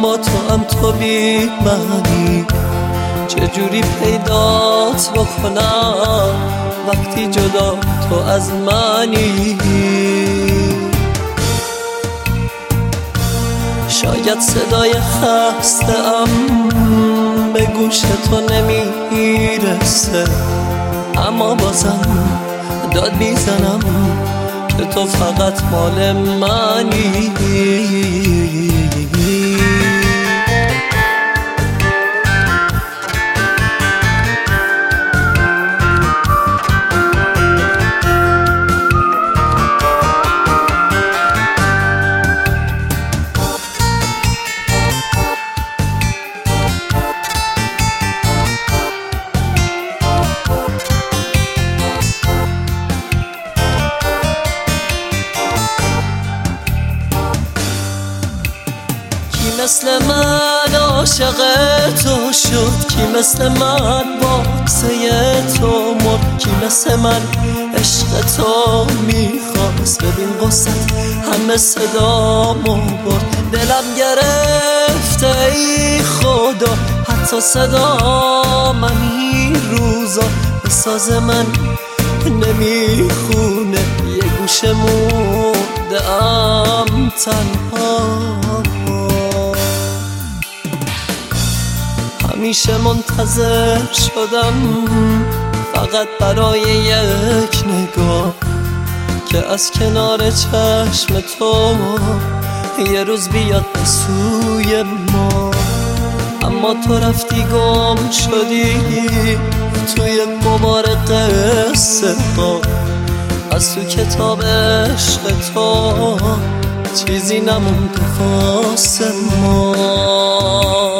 اما تو هم تو بی منی. چجوری پیدات بکنم وقتی جدا تو از منی؟ شاید صدای خسته ام به گوش تو نمیرسه، اما بازم داد میزنم که تو فقط مال منی. کی مثل من عاشق تو شد؟ کی مثل من باکسه تو مرد؟ کی مثل من عشق تو میخواست؟ ببین قصت همه صدامو برد. دلم گرفته ای خدا، حتی صدا من این روزا به ساز من نمیخونه. یه گوشه موندم تنها، همیشه منتظر شدم فقط برای یک نگاه که از کنار چشم تو یه روز بیاد به سوی ما. اما تو رفتی گم شدی توی غبار قصه ها، از تو کتاب عشق تو چیزی نمونده واسه ما.